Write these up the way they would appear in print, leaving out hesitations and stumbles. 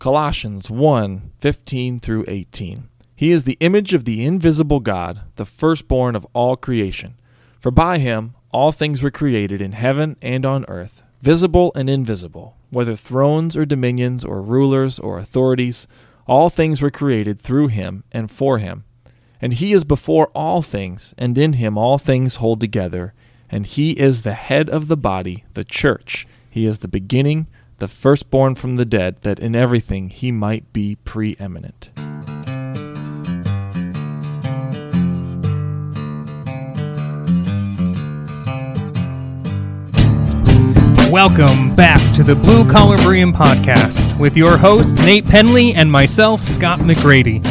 Colossians 1:15 through 18. He is the image of the invisible God, the firstborn of all creation. For by him all things were created in heaven and on earth, visible and invisible, whether thrones or dominions or rulers or authorities. All things were created through him and for him. And he is before all things, and in him all things hold together. And he is the head of the body, the church. He is the beginning, the firstborn from the dead, that in everything he might be preeminent. Welcome back to the Blue Collar Berean Podcast with your host, Nate Penley, and myself, Scott McGrady.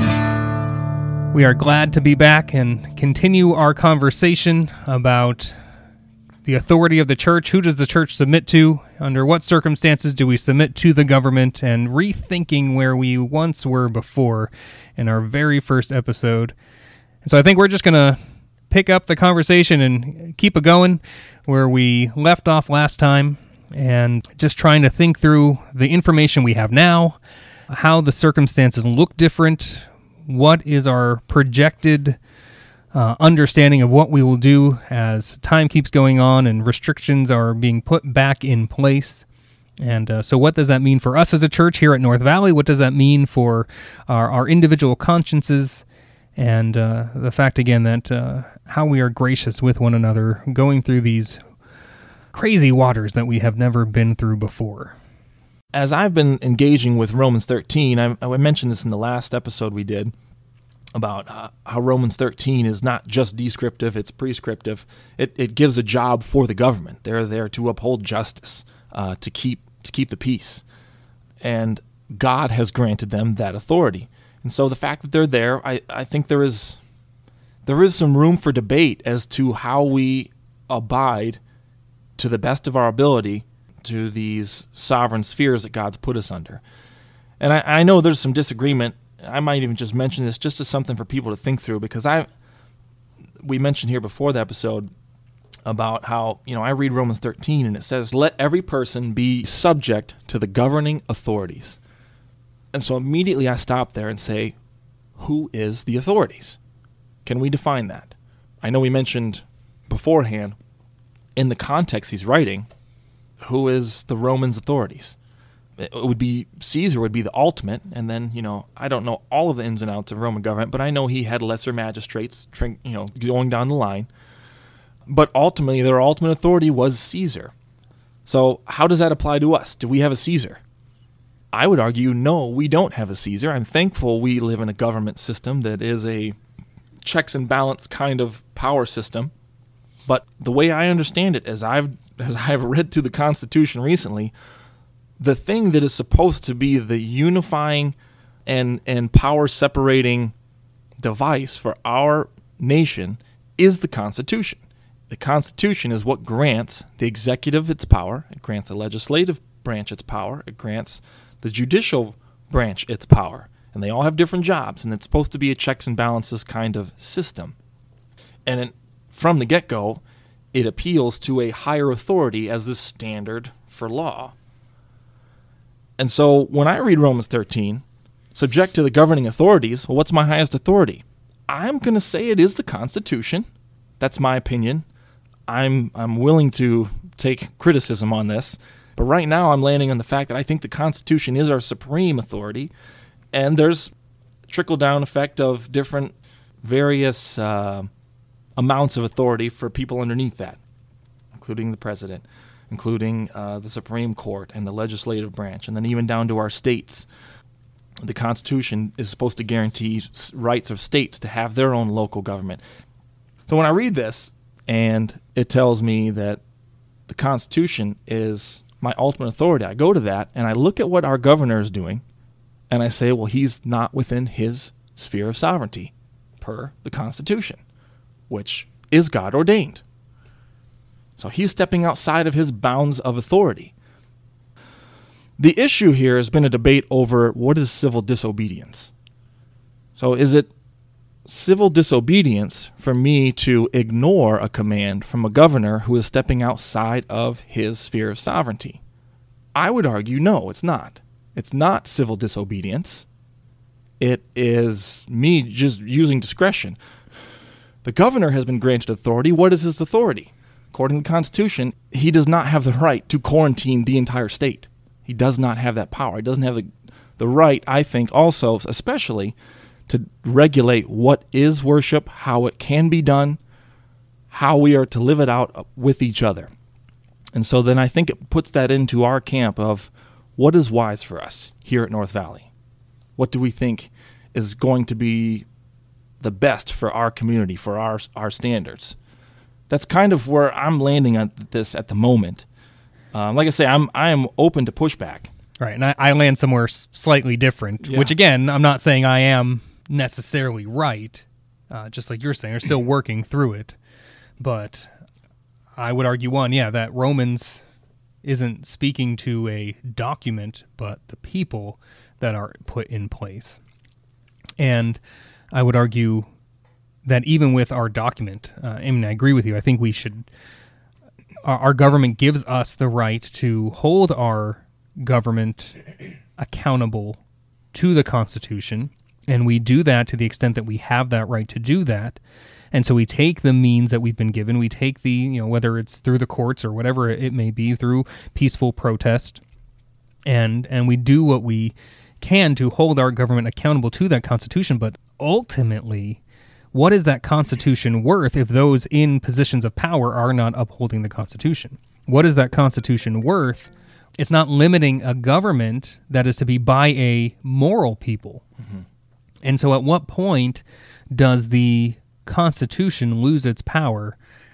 We are glad to be back and continue our conversation about the authority of the church. Who does the church submit to? Under what circumstances do we submit to the government? And rethinking where we once were before in our very first episode. And so I think we're just going to pick up the conversation and keep it going where we left off last time, and just trying to think through the information we have now, how the circumstances look different, what is our projected understanding of what we will do as time keeps going on and restrictions are being put back in place. And so what does that mean for us as a church here at North Valley? What does that mean for our individual consciences? And the fact, again, that how we are gracious with one another going through these crazy waters that we have never been through before. As I've been engaging with Romans 13, I mentioned this in the last episode we did about how Romans 13 is not just descriptive, it's prescriptive. It gives a job for the government. They're there to uphold justice, to keep the peace. And God has granted them that authority. And so the fact that they're there, I think there is some room for debate as to how we abide to the best of our ability to these sovereign spheres that God's put us under. And I know there's some disagreement. I might even just mention this just as something for people to think through, because we mentioned here before the episode about how, I read Romans 13 and it says, "Let every person be subject to the governing authorities." And so immediately I stop there and say, who is the authorities? Can we define that? I know we mentioned beforehand, in the context he's writing, who is the Romans authorities? It would be Caesar would be the ultimate, and then, I don't know all of the ins and outs of Roman government, but I know he had lesser magistrates, going down the line. But ultimately, their ultimate authority was Caesar. So how does that apply to us? Do we have a Caesar? I would argue, no, we don't have a Caesar. I'm thankful we live in a government system that is a checks and balance kind of power system. But the way I understand it, as I've read through the Constitution recently, the thing that is supposed to be the unifying and power-separating device for our nation is the Constitution. The Constitution is what grants the executive its power. It grants the legislative branch its power. It grants the judicial branch its power. And they all have different jobs, and it's supposed to be a checks and balances kind of system. And from the get-go, it appeals to a higher authority as the standard for law. And so when I read Romans 13, subject to the governing authorities, well, what's my highest authority? I'm going to say it is the Constitution. That's my opinion. I'm willing to take criticism on this. But right now I'm landing on the fact that I think the Constitution is our supreme authority, and there's trickle-down effect of different various amounts of authority for people underneath that, including the president, including the Supreme Court and the legislative branch, and then even down to our states. The Constitution is supposed to guarantee rights of states to have their own local government. So when I read this, and it tells me that the Constitution is my ultimate authority, I go to that and I look at what our governor is doing, and I say, well, he's not within his sphere of sovereignty per the Constitution, which is God ordained. So he's stepping outside of his bounds of authority. The issue here has been a debate over what is civil disobedience. So is it civil disobedience for me to ignore a command from a governor who is stepping outside of his sphere of sovereignty? I would argue no, it's not. It's not civil disobedience. It is me just using discretion. The governor has been granted authority. What is his authority? According to the Constitution, he does not have the right to quarantine the entire state. He does not have that power. He doesn't have the right, I think, also, especially, to regulate what is worship, how it can be done, how we are to live it out with each other. And so then I think it puts that into our camp of what is wise for us here at North Valley. What do we think is going to be the best for our community, for our standards? That's kind of where I'm landing on this at the moment. Like I say, I am open to pushback. Right, and I land somewhere slightly different, which again, I'm not saying I am necessarily right, just like you're saying, we're still working through it. But I would argue, that Romans isn't speaking to a document, but the people that are put in place. And I would argue that even with our document, I agree with you, I think we should, our government gives us the right to hold our government accountable to the Constitution, and we do that to the extent that we have that right to do that. And so we take the means that we've been given, we take the, whether it's through the courts or whatever it may be, through peaceful protest, and we do what we can to hold our government accountable to that Constitution. But ultimately, what is that Constitution worth if those in positions of power are not upholding the Constitution? What is that Constitution worth? It's not limiting a government that is to be by a moral people. Mm-hmm. And so at what point does the Constitution lose its power,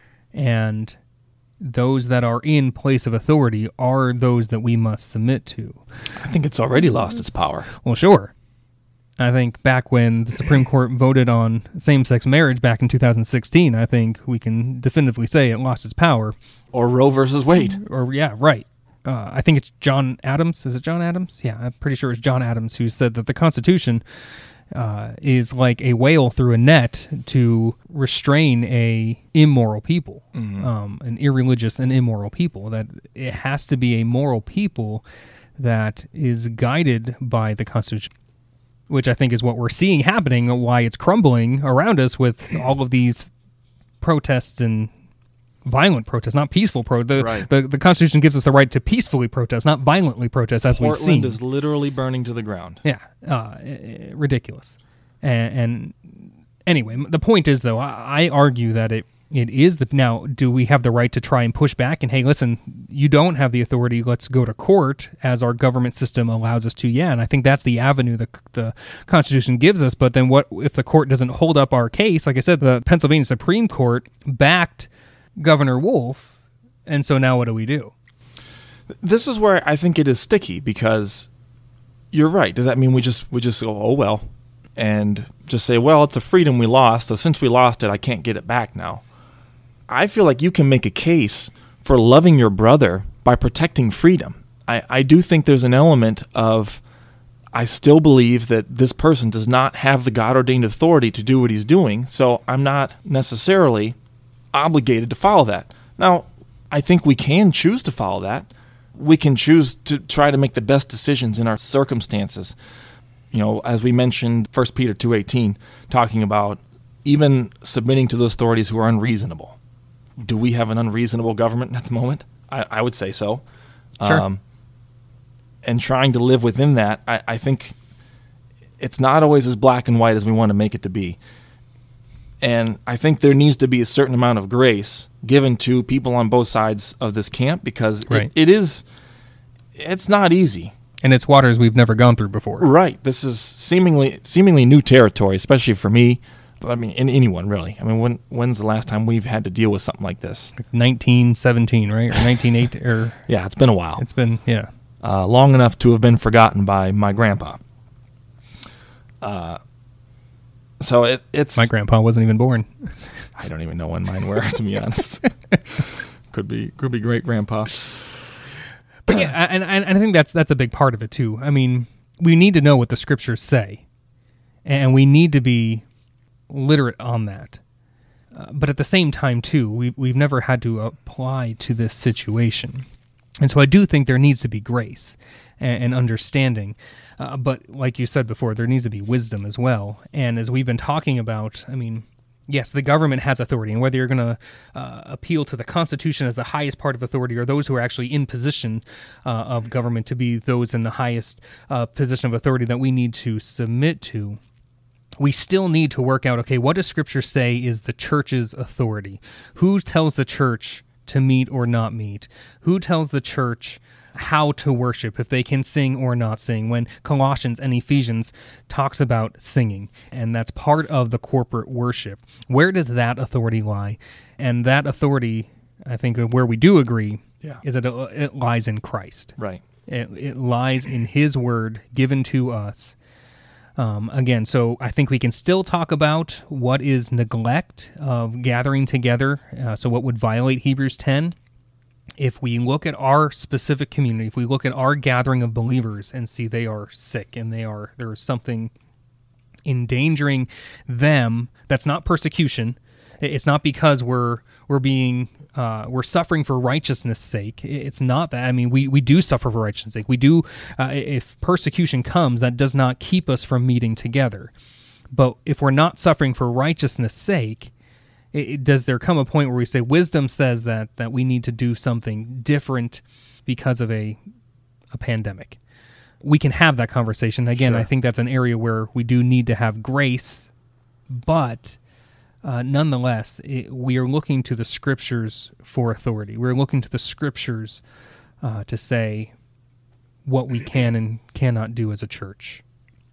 and those that are in place of authority are those that we must submit to? I think it's already lost its power. Well, sure. I think back when the Supreme Court voted on same-sex marriage back in 2016, I think we can definitively say it lost its power. Or Roe versus Wade. Or yeah, right. I think it's John Adams. Is it John Adams? Yeah, I'm pretty sure it's John Adams who said that the Constitution is like a whale through a net to restrain a immoral people, an irreligious and immoral people. That it has to be a moral people that is guided by the Constitution, which I think is what we're seeing happening, why it's crumbling around us with all of these protests and violent protests, not peaceful protest. The Constitution gives us the right to peacefully protest, not violently protest, as we've seen. Portland is literally burning to the ground. Yeah, ridiculous. And anyway, the point is, though, I argue that it is now, do we have the right to try and push back and, hey, listen, you don't have the authority, let's go to court as our government system allows us to? Yeah, and I think that's the avenue the Constitution gives us. But then what if the court doesn't hold up our case? Like I said, the Pennsylvania Supreme Court backed Governor Wolf, and so now what do we do? This is where I think it is sticky, because you're right. Does that mean we just go, oh well, and just say, well, it's a freedom we lost, so since we lost it, I can't get it back now? I feel like you can make a case for loving your brother by protecting freedom. I do think there's an element of, I still believe that this person does not have the God-ordained authority to do what he's doing, so I'm not necessarily obligated to follow that. Now, I think we can choose to follow that. We can choose to try to make the best decisions in our circumstances. As we mentioned, 1 Peter 2:18, talking about even submitting to those authorities who are unreasonable. Do we have an unreasonable government at the moment? I would say so. Sure. And trying to live within that, I think it's not always as black and white as we want to make it to be. And I think there needs to be a certain amount of grace given to people on both sides of this camp, because it's not easy. And it's waters we've never gone through before. Right. This is seemingly new territory, especially for me. But I mean, anyone really. I mean, when's the last time we've had to deal with something like this? Like 1917, right? Or 1908? Or yeah, it's been a while. It's been, long enough to have been forgotten by my grandpa. So it's... My grandpa wasn't even born. I don't even know when mine were, to be honest. Could be great grandpa. But yeah, and I think that's a big part of it too. I mean, we need to know what the scriptures say, and we need to be literate on that. But at the same time too, we've never had to apply to this situation. And so I do think there needs to be grace and understanding. But like you said before, there needs to be wisdom as well. And as we've been talking about, I mean, yes, the government has authority, and whether you're going to appeal to the Constitution as the highest part of authority, or those who are actually in position of government to be those in the highest position of authority that we need to submit to, we still need to work out, okay, what does Scripture say is the church's authority? Who tells the church to meet or not meet? Who tells the church how to worship, if they can sing or not sing, when Colossians and Ephesians talks about singing, and that's part of the corporate worship? Where does that authority lie? And that authority, I think where we do agree, is that it lies in Christ. Right. It lies in His word given to us. Again, so I think we can still talk about what is neglect of gathering together, so what would violate Hebrews 10. If we look at our specific community, if we look at our gathering of believers and see they are sick and there is something endangering them, that's not persecution. It's not because we're suffering for righteousness' sake. It's not that. I mean, we do suffer for righteousness' sake. We do. If persecution comes, that does not keep us from meeting together. But if we're not suffering for righteousness' sake, does there come a point where we say wisdom says that we need to do something different because of a pandemic? We can have that conversation. Again, sure. I think that's an area where we do need to have grace, but nonetheless, we are looking to the Scriptures for authority. We're looking to the Scriptures to say what we can and cannot do as a church.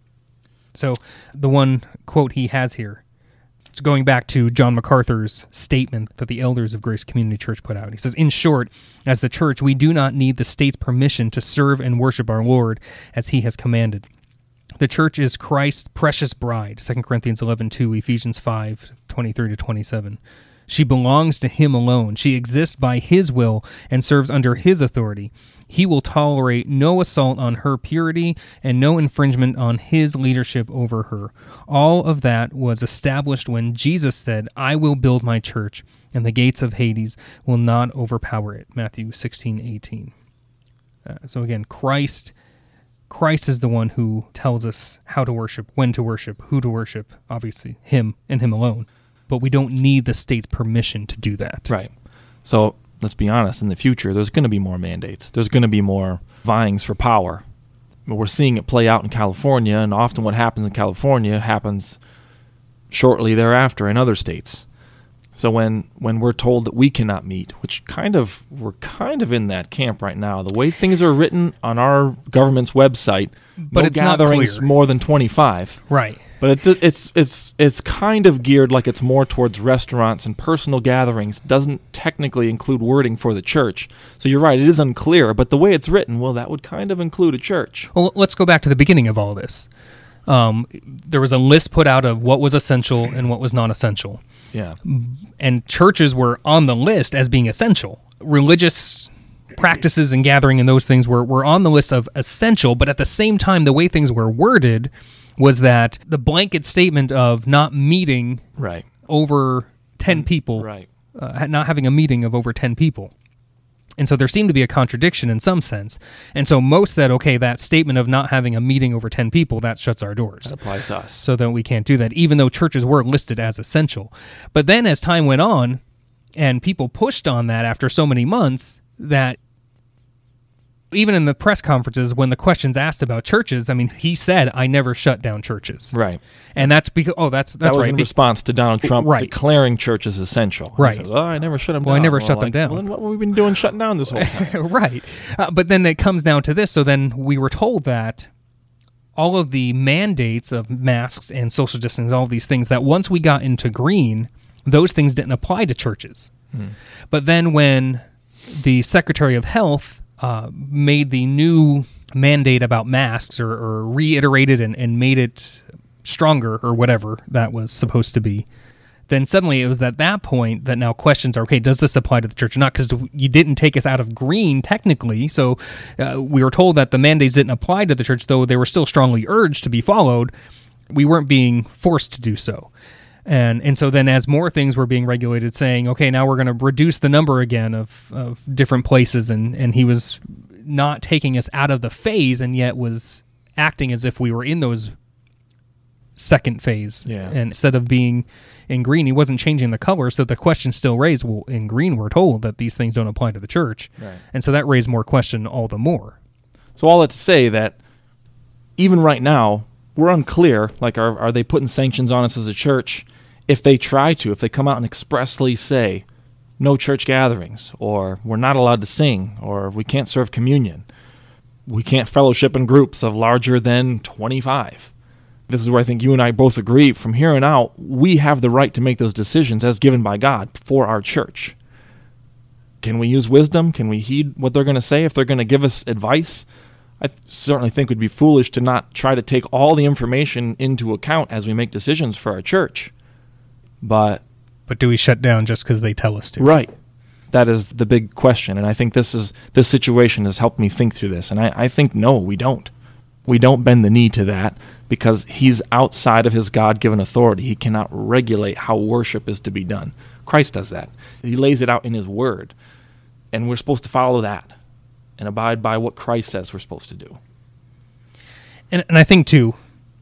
So the one quote he has here, it's going back to John MacArthur's statement that the elders of Grace Community Church put out. He says, "In short, as the church, we do not need the state's permission to serve and worship our Lord as He has commanded. The church is Christ's precious bride," 2 Corinthians 11:2, Ephesians 5:23-27. "She belongs to Him alone. She exists by His will and serves under His authority. He will tolerate no assault on her purity and no infringement on His leadership over her. All of that was established when Jesus said, 'I will build my church, and the gates of Hades will not overpower it.'" Matthew 16:18. So again, Christ is the one who tells us how to worship, when to worship, who to worship, obviously Him and Him alone. But we don't need the state's permission to do that. Right. So let's be honest, in the future, there's going to be more mandates. There's going to be more vyings for power. We're seeing it play out in California, and often what happens in California happens shortly thereafter in other states. So when we're told that we cannot meet, which we're kind of in that camp right now, the way things are written on our government's website, but no it's gatherings not clear. More than 25. Right. But it's kind of geared like it's more towards restaurants and personal gatherings. It doesn't technically include wording for the church. So you're right, it is unclear. But the way it's written, well, that would kind of include a church. Well, let's go back to the beginning of all this. There was a list put out of what was essential and what was not essential. Yeah. And churches were on the list as being essential. Religious practices and gathering and those things were on the list of essential, but at the same time, the way things were worded was that the blanket statement of not meeting right. over 10 people, right. Not having a meeting of over 10 people. And so there seemed to be a contradiction in some sense. And so most said, okay, that statement of not having a meeting over 10 people, that shuts our doors. That applies to us. So that we can't do that, even though churches were listed as essential. But then as time went on, and people pushed on that after so many months, that even in the press conferences, when the questions asked about churches, I mean, he said, "I never shut down churches." Right. And that's because, that's that was right. in response to Donald Trump declaring churches essential. Right. He says, "I never shut them down." Well, I never shut them down. Well, then what have we been doing shutting down this whole time? Right. But then it comes down to this. So then we were told that all of the mandates of masks and social distancing, all of these things, that once we got into green, those things didn't apply to churches. But then when the Secretary of Health made the new mandate about masks or reiterated and made it stronger or whatever that was supposed to be, then suddenly it was at that point that now questions are, okay, does this apply to the church or not? Because you didn't take us out of green technically, so we were told that the mandates didn't apply to the church, though they were still strongly urged to be followed. We weren't being forced to do so. And so then as more things were being regulated, saying, okay, now we're going to reduce the number again of different places, and he was not taking us out of the phase and yet was acting as if we were in those second phase. Yeah. And instead of being in green, he wasn't changing the color, so the question still raised, well, in green we're told that these things don't apply to the church. Right. And so that raised more question all the more. So all that to say that even right now, we're unclear, like are they putting sanctions on us as a church? If they try to, if they come out and expressly say, no church gatherings, or we're not allowed to sing, or we can't serve communion, we can't fellowship in groups of larger than 25. This is where I think you and I both agree, from here on out, we have the right to make those decisions as given by God for our church. Can we use wisdom? Can we heed what they're going to say if they're going to give us advice? I certainly think it would be foolish to not try to take all the information into account as we make decisions for our church. But do we shut down just because they tell us to? Right. That is the big question. And I think this situation has helped me think through this. And I think, no, we don't. We don't bend the knee to that because he's outside of his God-given authority. He cannot regulate how worship is to be done. Christ does that. He lays it out in his word. And we're supposed to follow that and abide by what Christ says we're supposed to do. And I think, too,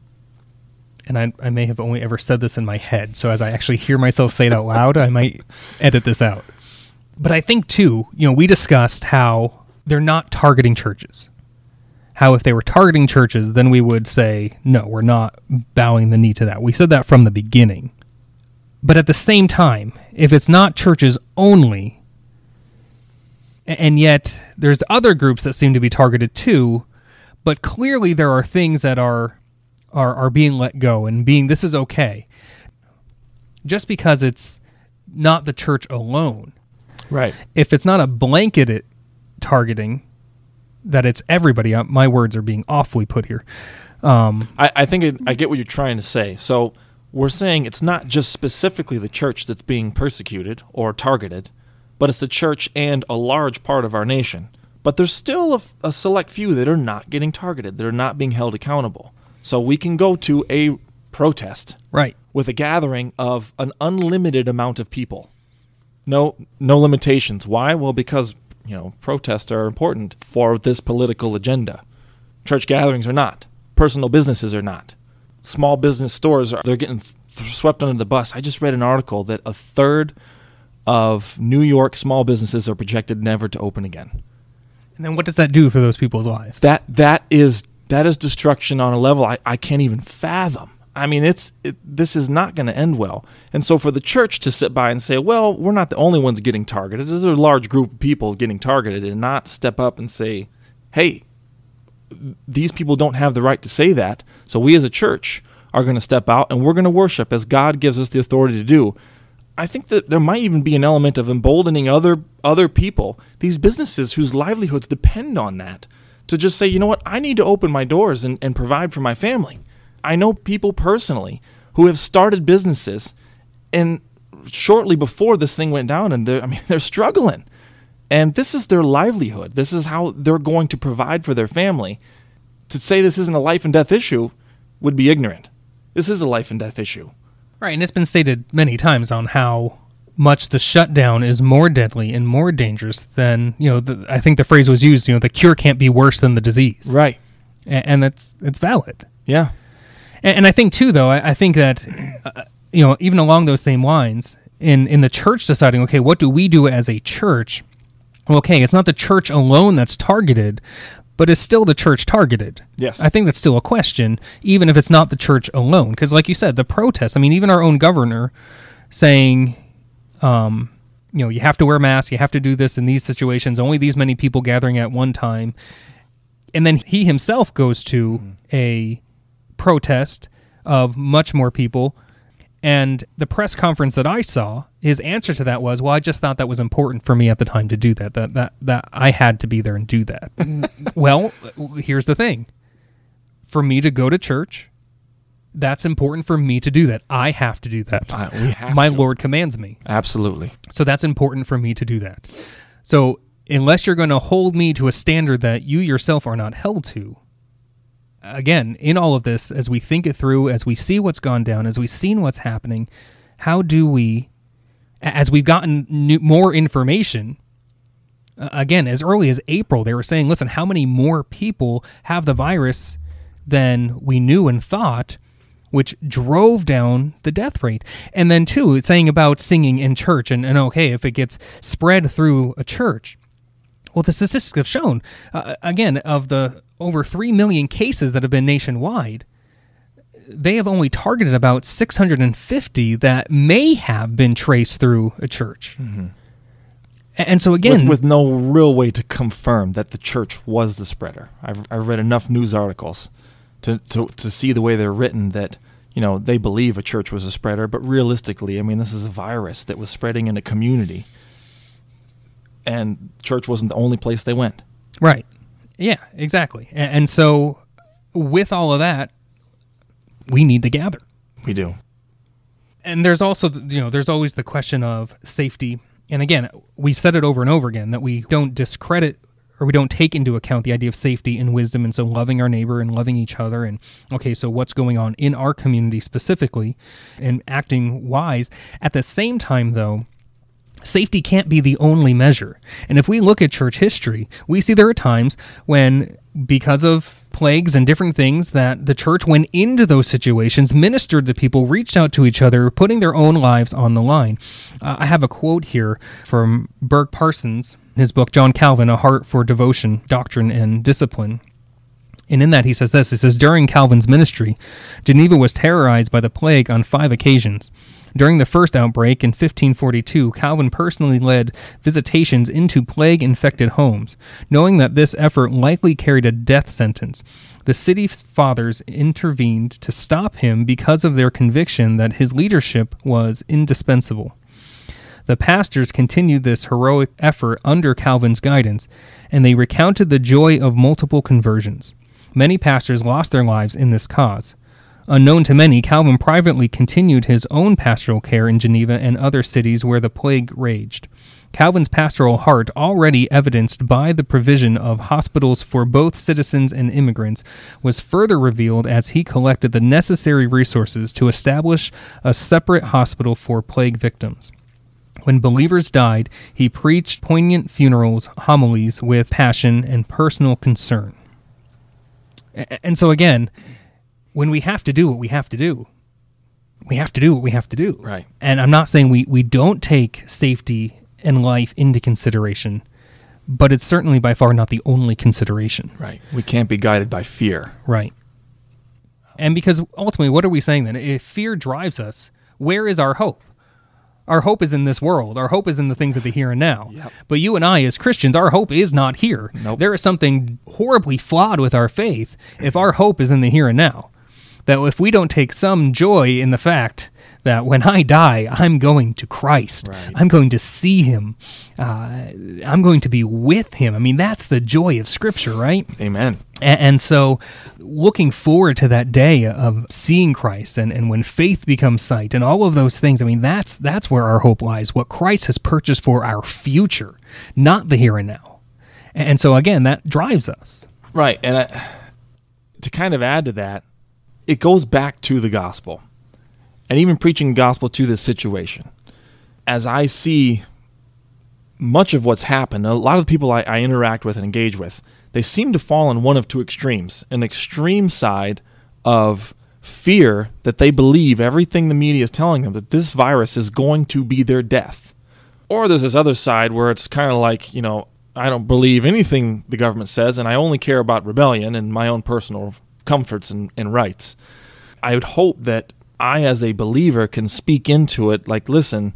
and I may have only ever said this in my head, so as I actually hear myself say it out loud, I might edit this out. But I think, too, we discussed how they're not targeting churches. How if they were targeting churches, then we would say, no, we're not bowing the knee to that. We said that from the beginning. But at the same time, if it's not churches only, and yet there's other groups that seem to be targeted too, but clearly there are things that are being let go and this is okay. Just because it's not the church alone. Right. If it's not a blanketed targeting, that it's everybody. My words are being awfully put here. I think I get what you're trying to say. So we're saying it's not just specifically the church that's being persecuted or targeted, but it's the church and a large part of our nation. But there's still a select few that are not getting targeted, that are not being held accountable. So we can go to a protest, right, with a gathering of an unlimited amount of people. No limitations. Why? Well, because protests are important for this political agenda. Church gatherings are not. Personal businesses are not. Small business stores they're getting swept under the bus. I just read an article that a third of New York small businesses are projected never to open again. And then what does that do for those people's lives? That is destruction on a level I can't even fathom. I mean, this is not going to end well. And so for the church to sit by and say, well, we're not the only ones getting targeted. There's a large group of people getting targeted, and not step up and say, hey, these people don't have the right to say that. So we as a church are going to step out and we're going to worship as God gives us the authority to do. I think that there might even be an element of emboldening other people, these businesses whose livelihoods depend on that, to just say, you know what, I need to open my doors and provide for my family. I know people personally who have started businesses and shortly before this thing went down, and they're struggling. And this is their livelihood. This is how they're going to provide for their family. To say this isn't a life and death issue would be ignorant. This is a life and death issue. Right, and it's been stated many times on how much the shutdown is more deadly and more dangerous than, I think the phrase was used, the cure can't be worse than the disease. Right. And it's valid. Yeah. And I think, too, though, I think that, even along those same lines, in the church deciding, okay, what do we do as a church? Well, okay, it's not the church alone that's targeted, but is still the church targeted? Yes. I think that's still a question, even if it's not the church alone. Because like you said, the protests, even our own governor saying, you have to wear masks, you have to do this in these situations, only these many people gathering at one time. And then he himself goes to a protest of much more people. And the press conference that I saw, his answer to that was, well, I just thought that was important for me at the time to do that I had to be there and do that. Well, here's the thing. For me to go to church, that's important for me to do that. I have to do that. We have My to. Lord commands me. Absolutely. So that's important for me to do that. So unless you're going to hold me to a standard that you yourself are not held to, again, in all of this, as we think it through, as we see what's gone down, as we've seen what's happening, how do we, as we've gotten more information, again, as early as April, they were saying, listen, how many more people have the virus than we knew and thought, which drove down the death rate. And then, too, it's saying about singing in church, and okay, if it gets spread through a church. Well, the statistics have shown, again, of the over 3 million cases that have been nationwide, they have only targeted about 650 that may have been traced through a church. Mm-hmm. And so again, with no real way to confirm that the church was the spreader. I've read enough news articles to see the way they're written that, they believe a church was a spreader, but realistically, I mean, this is a virus that was spreading in a community, and church wasn't the only place they went. Right. Yeah, exactly. And so with all of that, we need to gather. We do. And there's also, there's always the question of safety. And again, we've said it over and over again that we don't discredit or we don't take into account the idea of safety and wisdom, and so loving our neighbor and loving each other, and okay, so what's going on in our community specifically, and acting wise. At the same time, though, safety can't be the only measure. And if we look at church history, we see there are times when, because of plagues and different things, that the church went into those situations, ministered to people, reached out to each other, putting their own lives on the line. I have a quote here from Burke Parsons, his book, John Calvin, A Heart for Devotion, Doctrine, and Discipline. And in that he says this, he says, during Calvin's ministry, Geneva was terrorized by the plague on 5 occasions. During the first outbreak in 1542, Calvin personally led visitations into plague-infected homes, knowing that this effort likely carried a death sentence. The city fathers intervened to stop him because of their conviction that his leadership was indispensable. The pastors continued this heroic effort under Calvin's guidance, and they recounted the joy of multiple conversions. Many pastors lost their lives in this cause. Unknown to many, Calvin privately continued his own pastoral care in Geneva and other cities where the plague raged. Calvin's pastoral heart, already evidenced by the provision of hospitals for both citizens and immigrants, was further revealed as he collected the necessary resources to establish a separate hospital for plague victims. When believers died, he preached poignant funerals, homilies with passion and personal concern. And so again, when we have to do what we have to do, we have to do what we have to do. Right. And I'm not saying we don't take safety and life into consideration, but it's certainly by far not the only consideration. Right. We can't be guided by fear. Right. And because ultimately, what are we saying then? If fear drives us, where is our hope? Our hope is in this world. Our hope is in the things of the here and now. Yep. But you and I, as Christians, our hope is not here. Nope. There is something horribly flawed with our faith if our hope is in the here and now. That if we don't take some joy in the fact that when I die, I'm going to Christ. Right. I'm going to see him. I'm going to be with him. I mean, that's the joy of Scripture, right? Amen. And so looking forward to that day of seeing Christ and when faith becomes sight and all of those things, I mean, that's where our hope lies, what Christ has purchased for our future, not the here and now. And so, again, that drives us. Right. And to kind of add to that, it goes back to the gospel and even preaching the gospel to this situation. As I see much of what's happened, a lot of the people I interact with and engage with, they seem to fall in one of two extremes. An extreme side of fear that they believe everything the media is telling them, that this virus is going to be their death. Or there's this other side where it's kind of like, I don't believe anything the government says, and I only care about rebellion and my own personal comforts and rights. I would hope that I, as a believer, can speak into it like, listen,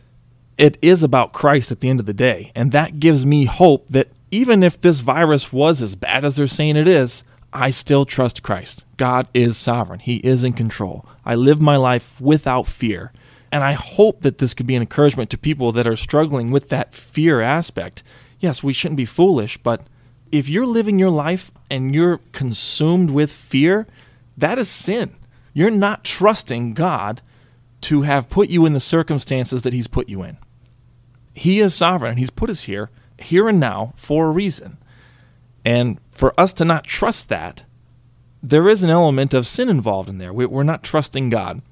it is about Christ at the end of the day. And that gives me hope that even if this virus was as bad as they're saying it is, I still trust Christ. God is sovereign. He is in control. I live my life without fear. And I hope that this could be an encouragement to people that are struggling with that fear aspect. Yes, we shouldn't be foolish, but if you're living your life and you're consumed with fear, that is sin. You're not trusting God to have put you in the circumstances that he's put you in. He is sovereign. He's put us here and now, for a reason. And for us to not trust that there is an element of sin involved in there. We're not trusting God.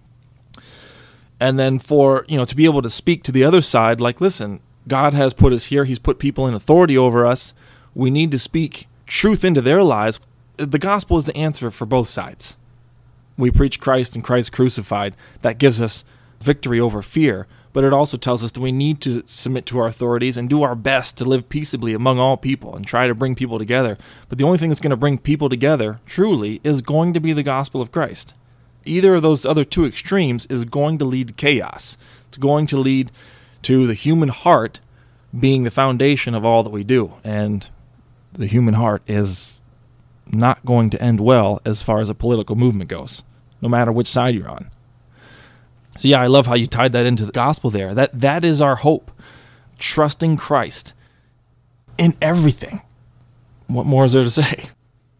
And then to be able to speak to the other side, like, listen, God has put us here. He's put people in authority over us. We need to speak truth into their lives. The gospel is the answer for both sides. We preach Christ and Christ crucified. That gives us victory over fear. But it also tells us that we need to submit to our authorities and do our best to live peaceably among all people and try to bring people together. But the only thing that's going to bring people together, truly, is going to be the gospel of Christ. Either of those other two extremes is going to lead to chaos. It's going to lead to the human heart being the foundation of all that we do. And the human heart is not going to end well as far as a political movement goes, no matter which side you're on. So yeah, I love how you tied that into the gospel there. That is our hope. Trusting Christ in everything. What more is there to say?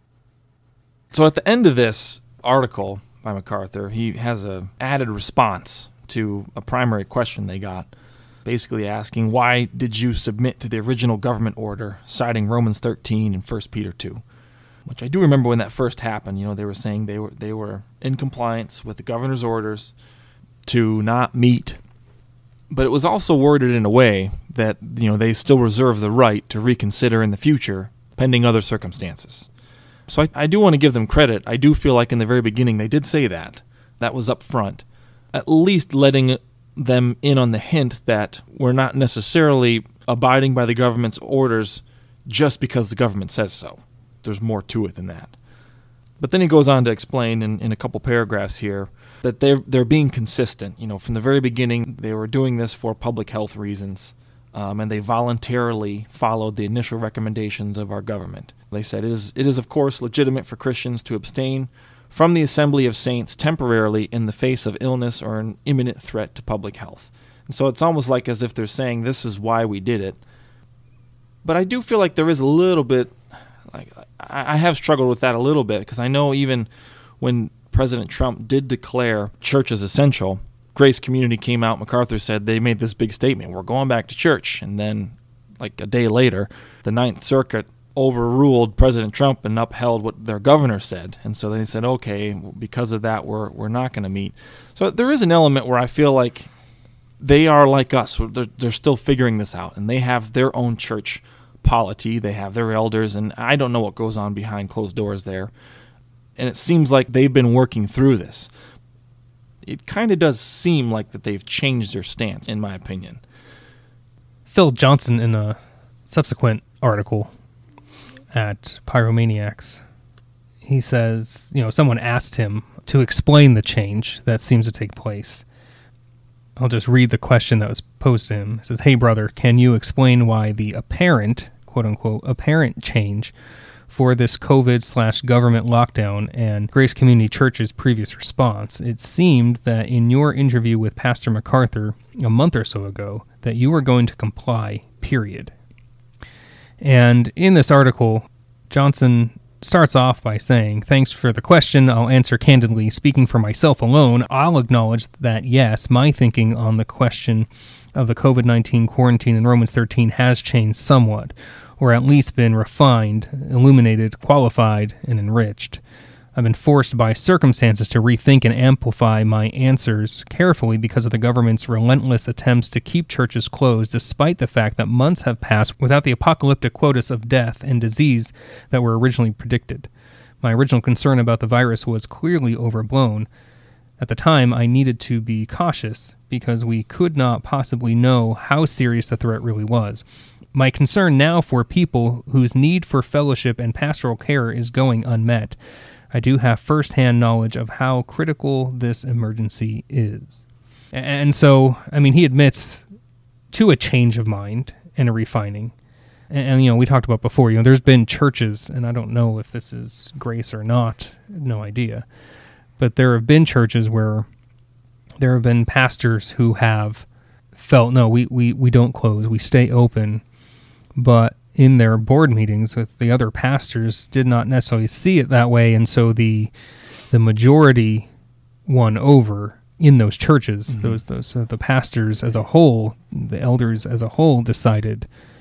So at the end of this article by MacArthur, he has an added response to a primary question they got, basically asking, why did you submit to the original government order, citing Romans 13 and 1 Peter 2? Which I do remember when that first happened. They were saying they were in compliance with the governor's orders to not meet. But it was also worded in a way that, they still reserve the right to reconsider in the future, pending other circumstances. So I do want to give them credit. I do feel like in the very beginning they did say that. That was up front. At least letting them in on the hint that we're not necessarily abiding by the government's orders just because the government says so. There's more to it than that. But then he goes on to explain in a couple paragraphs here that they're being consistent. From the very beginning, they were doing this for public health reasons, and they voluntarily followed the initial recommendations of our government. They said it is of course legitimate for Christians to abstain from the assembly of saints temporarily in the face of illness or an imminent threat to public health. And so it's almost like as if they're saying this is why we did it. But I do feel like there is a little bit, I have struggled with that a little bit, because I know even when President Trump did declare church as essential, Grace Community came out, MacArthur said they made this big statement, we're going back to church. And then a day later, the Ninth Circuit overruled President Trump and upheld what their governor said. And so they said, okay, because of that, we're not going to meet. So there is an element where I feel like they are like us. They're still figuring this out, and they have their own church polity. They have their elders, and I don't know what goes on behind closed doors there. And it seems like they've been working through this. It kind of does seem like that they've changed their stance, in my opinion. Phil Johnson, in a subsequent article at Pyromaniacs, he says, someone asked him to explain the change that seems to take place. I'll just read the question that was posed to him. It says, hey brother, can you explain why the apparent, quote unquote, apparent change for this COVID/government lockdown and Grace Community Church's previous response? It seemed that in your interview with Pastor MacArthur a month or so ago that you were going to comply, period. And in this article, Johnson starts off by saying, thanks for the question. I'll answer candidly. Speaking for myself alone, I'll acknowledge that, yes, my thinking on the question of the COVID-19 quarantine in Romans 13 has changed somewhat, or at least been refined, illuminated, qualified, and enriched. I've been forced by circumstances to rethink and amplify my answers carefully because of the government's relentless attempts to keep churches closed, despite the fact that months have passed without the apocalyptic quotas of death and disease that were originally predicted. My original concern about the virus was clearly overblown. At the time, I needed to be cautious because we could not possibly know how serious the threat really was. My concern now for people whose need for fellowship and pastoral care is going unmet. I do have firsthand knowledge of how critical this emergency is. And so, he admits to a change of mind and a refining. And we talked about before, there's been churches, and I don't know if this is grace or not, no idea, but there have been churches where there have been pastors who have felt, no, we don't close, we stay open, but in their board meetings with the other pastors did not necessarily see it that way, and so the majority won over in those churches. Mm-hmm. The pastors as a whole, the elders as a whole, decided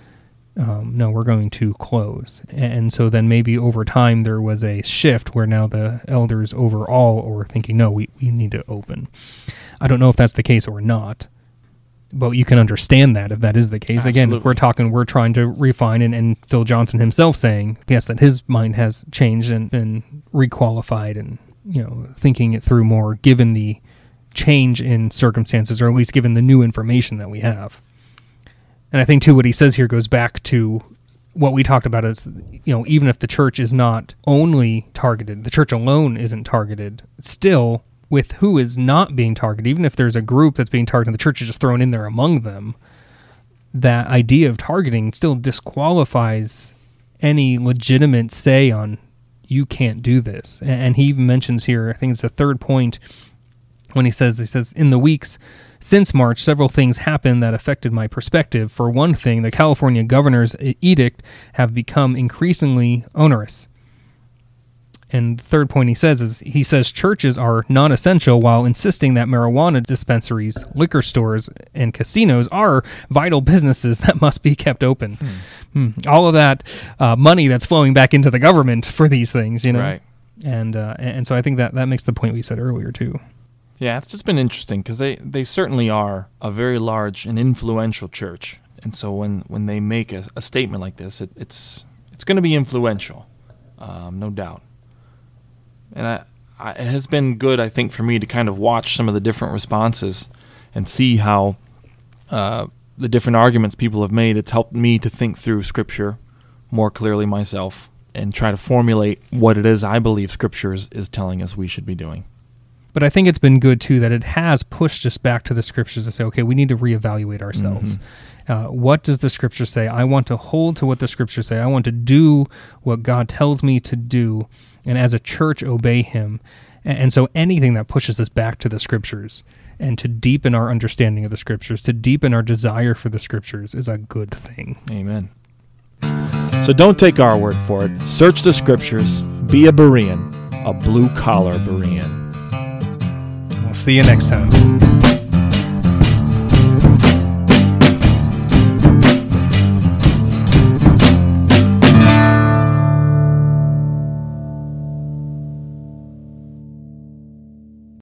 no, we're going to close. And so then maybe over time there was a shift where now the elders overall were thinking, no, we need to open. I don't know if that's the case or not, but you can understand that if that is the case. Absolutely. Again, we're trying to refine, and Phil Johnson himself saying, yes, that his mind has changed and been requalified and, thinking it through more given the change in circumstances, or at least given the new information that we have. And I think, too, what he says here goes back to what we talked about is, even if the church is not only targeted, the church alone isn't targeted, still, with who is not being targeted, even if there's a group that's being targeted, the church is just thrown in there among them, that idea of targeting still disqualifies any legitimate say on, you can't do this. And he even mentions here, I think it's the third point, when he says, in the weeks since March, several things happened that affected my perspective. For one thing, the California governor's edict have become increasingly onerous. And the third point he says churches are non-essential while insisting that marijuana dispensaries, liquor stores, and casinos are vital businesses that must be kept open. All of that money that's flowing back into the government for these things, Right. And so I think that makes the point we said earlier, too. Yeah, it's just been interesting because they certainly are a very large and influential church. And so when they make a statement like this, it's going to be influential, no doubt. And it has been good, I think, for me to kind of watch some of the different responses and see how the different arguments people have made. It's helped me to think through Scripture more clearly myself and try to formulate what it is I believe Scripture is telling us we should be doing. But I think it's been good, too, that it has pushed us back to the Scriptures to say, okay, we need to reevaluate ourselves. What does the Scripture say? I want to hold to what the Scriptures say. I want to do what God tells me to do, and as a church, obey Him. And so anything that pushes us back to the Scriptures and to deepen our understanding of the Scriptures, to deepen our desire for the Scriptures is a good thing. Amen. So don't take our word for it. Search the Scriptures. Be a Berean, a blue-collar Berean. We'll see you next time.